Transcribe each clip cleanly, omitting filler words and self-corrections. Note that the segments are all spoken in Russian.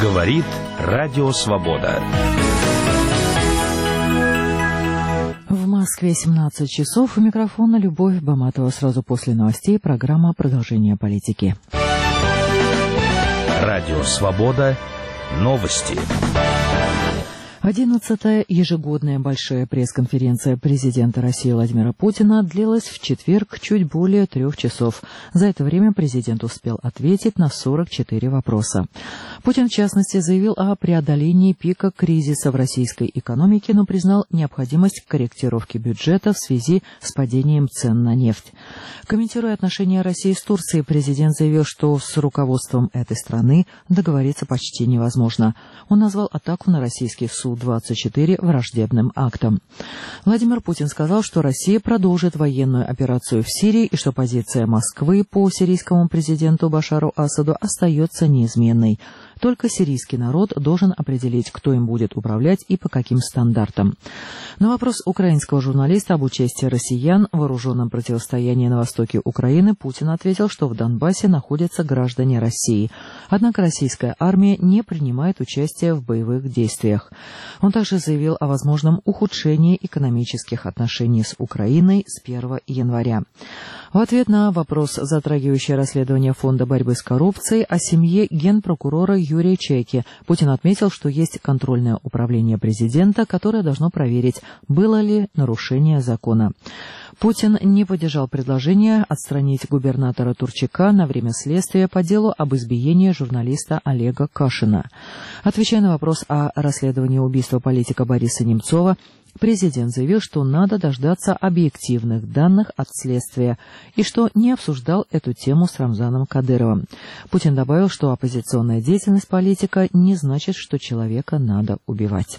Говорит Радио Свобода. В Москве 17 часов. У микрофона Любовь Баматова. Сразу после новостей программа «Продолжение политики». Радио Свобода. Новости. 11-я ежегодная большая пресс-конференция президента России Владимира Путина длилась в четверг чуть более 3 часов. За это время президент успел ответить на 44 вопроса. Путин, в частности, заявил о преодолении пика кризиса в российской экономике, но признал необходимость корректировки бюджета в связи с падением цен на нефть. Комментируя отношения России с Турцией, президент заявил, что с руководством этой страны договориться почти невозможно. Он назвал атаку на российский Су-24 враждебным актом. Владимир Путин сказал, что Россия продолжит военную операцию в Сирии и что позиция Москвы по сирийскому президенту Башару Асаду остается неизменной. Только сирийский народ должен определить, кто им будет управлять и по каким стандартам. На вопрос украинского журналиста об участии россиян в вооруженном противостоянии на востоке Украины Путин ответил, что в Донбассе находятся граждане России. Однако российская армия не принимает участие в боевых действиях. Он также заявил о возможном ухудшении экономических отношений с Украиной с 1 января. В ответ на вопрос, затрагивающий расследование Фонда борьбы с коррупцией, о семье генпрокурора Юрия Чайки, Путин отметил, что есть контрольное управление президента, которое должно проверить, было ли нарушение закона. Путин не поддержал предложение отстранить губернатора Турчака на время следствия по делу об избиении журналиста Олега Кашина. Отвечая на вопрос о расследовании убийства политика Бориса Немцова, президент заявил, что надо дождаться объективных данных от следствия и что не обсуждал эту тему с Рамзаном Кадыровым. Путин добавил, что оппозиционная деятельность политика не значит, что человека надо убивать.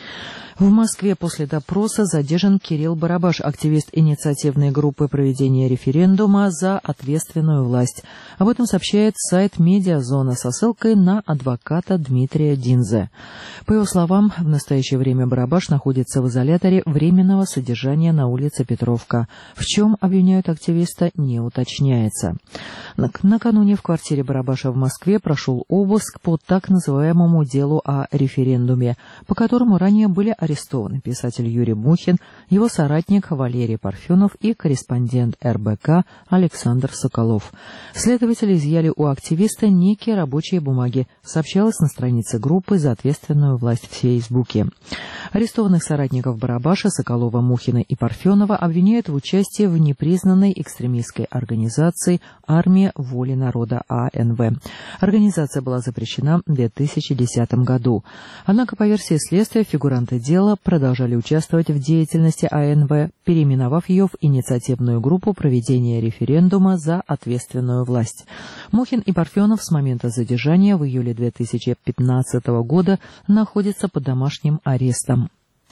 В Москве после допроса задержан Кирилл Барабаш, активист инициативной группы проведения референдума за ответственную власть. Об этом сообщает сайт «Медиазона» со ссылкой на адвоката Дмитрия Динзе. По его словам, в настоящее время Барабаш находится в изоляторе временного содержания на улице Петровка. В чем обвиняют активиста, не уточняется. Накануне в квартире Барабаша в Москве прошел обыск по так называемому делу о референдуме, по которому ранее были арестованы писатель Юрий Мухин, его соратник Валерий Парфенов и корреспондент РБК Александр Соколов. Следователи изъяли у активиста некие рабочие бумаги, сообщалось на странице группы «За ответственную власть» в Фейсбуке. Арестованных соратников Барабаша, Соколова, Мухина и Парфенова обвиняют в участии в непризнанной экстремистской организации «Армия воли народа» АНВ. Организация была запрещена в 2010 году. Однако, по версии следствия, фигуранты дела продолжали участвовать в деятельности АНВ, переименовав ее в инициативную группу проведения референдума за ответственную власть. Мухин и Парфенов с момента задержания в июле 2015 года находятся под домашним арестом.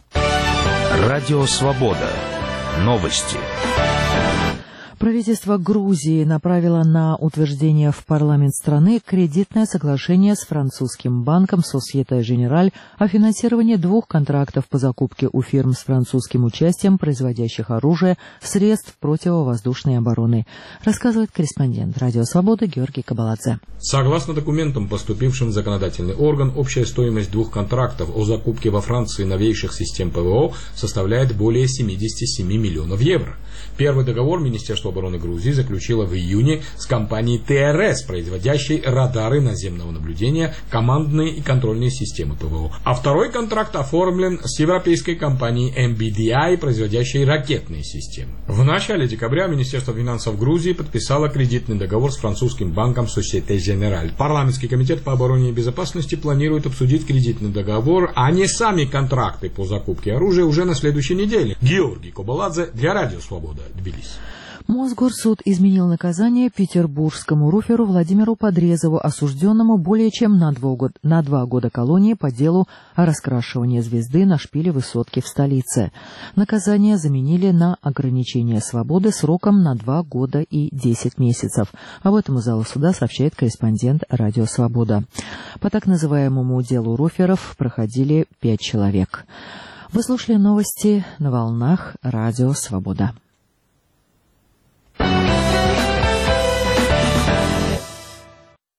Радио Свобода. Новости. Правительство Грузии направило на утверждение в парламент страны кредитное соглашение с французским банком Société Générale о финансировании 2 контрактов по закупке у фирм с французским участием, производящих оружие, средств противовоздушной обороны, рассказывает корреспондент Радио Свобода Георгий Кабаладзе. Согласно документам, поступившим в законодательный орган, общая стоимость 2 контрактов о закупке во Франции новейших систем ПВО составляет более 77 миллионов евро. Первый договор Министерство обороны Грузии заключило в июне с компанией ТРС, производящей радары наземного наблюдения, командные и контрольные системы ПВО. А второй контракт оформлен с европейской компанией MBDI, производящей ракетные системы. В начале декабря Министерство финансов Грузии подписало кредитный договор с французским банком Société Générale. Парламентский комитет по обороне и безопасности планирует обсудить кредитный договор, а не сами контракты по закупке оружия уже на следующей неделе. Георгий Кабаладзе для Радио Свобода, Тбилиси. Мосгорсуд изменил наказание петербургскому руферу Владимиру Подрезову, осужденному более чем на 2 года колонии по делу о раскрашивании звезды на шпиле высотки в столице. Наказание заменили на ограничение свободы сроком на 2 года и 10 месяцев. Об этом из зала суда сообщает корреспондент Радио Свобода. По так называемому делу руферов проходили 5 человек. Вы слушали новости на волнах Радио Свобода.